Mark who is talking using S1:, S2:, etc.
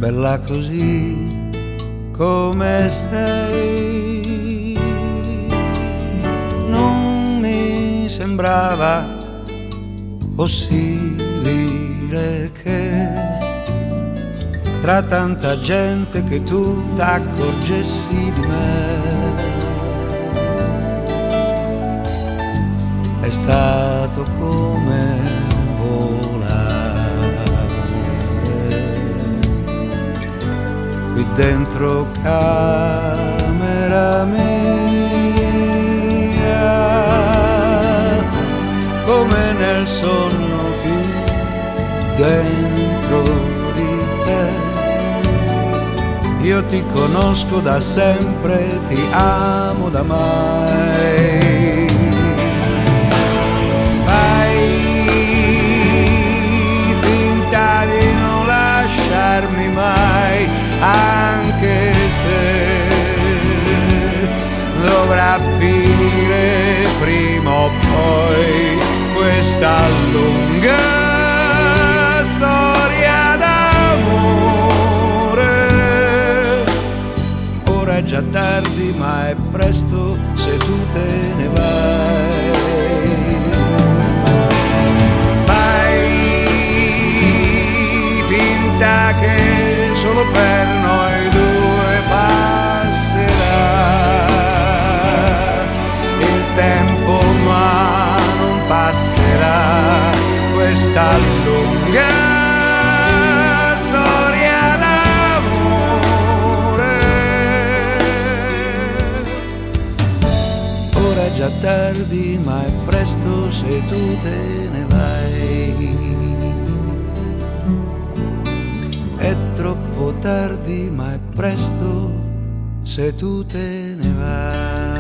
S1: bella così come sei. Non mi sembrava possibile che tra tanta gente che tu t'accorgessi di me. È stato come volare qui dentro camera mia, come nel sonno più dentro di te. Io ti conosco da sempre, ti amo da mai. Fai finta di non lasciarmi mai, anche se dovrà finire prima o poi questa lunga storia d'amore. Ora è già tardi ma è presto se tu te ne vai. Fai finta che solo per noi due passerà il tempo, ma non passerà questa lunga storia d'amore. Ora è già tardi ma è presto se tu te ne vai. È troppo tardi ma è presto se tu te ne vai.